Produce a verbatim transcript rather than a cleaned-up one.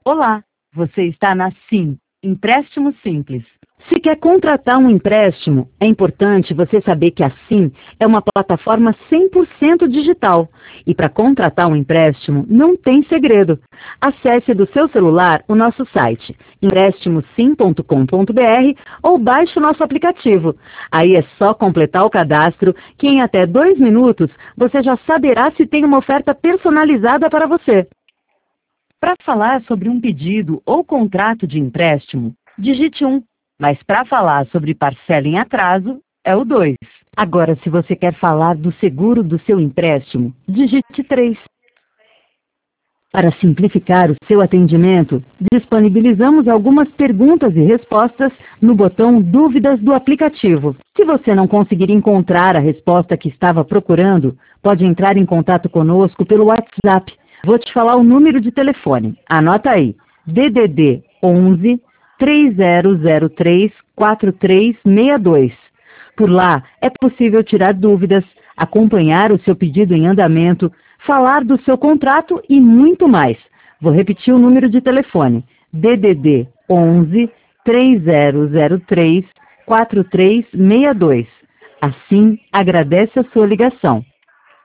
Olá, você está na Sim, Empréstimo Simples. Se quer contratar um empréstimo, é importante você saber que a Sim é uma plataforma cem por cento digital. E para contratar um empréstimo, não tem segredo. Acesse do seu celular o nosso site, empréstimo sim ponto com ponto br, ou baixe o nosso aplicativo. Aí é só completar o cadastro, que em até dois minutos você já saberá se tem uma oferta personalizada para você. Para falar sobre um pedido ou contrato de empréstimo, digite um, mas para falar sobre parcela em atraso, é o dois. Agora, se você quer falar do seguro do seu empréstimo, digite três. Para simplificar o seu atendimento, disponibilizamos algumas perguntas e respostas no botão Dúvidas do aplicativo. Se você não conseguir encontrar a resposta que estava procurando, pode entrar em contato conosco pelo WhatsApp. Vou te falar o número de telefone. Anota aí. D D D onze, três zero zero três, quatro três seis dois. Por lá, é possível tirar dúvidas, acompanhar o seu pedido em andamento, falar do seu contrato e muito mais. Vou repetir o número de telefone. D D D onze, três zero zero três, quatro três seis dois. Assim, agradece a sua ligação.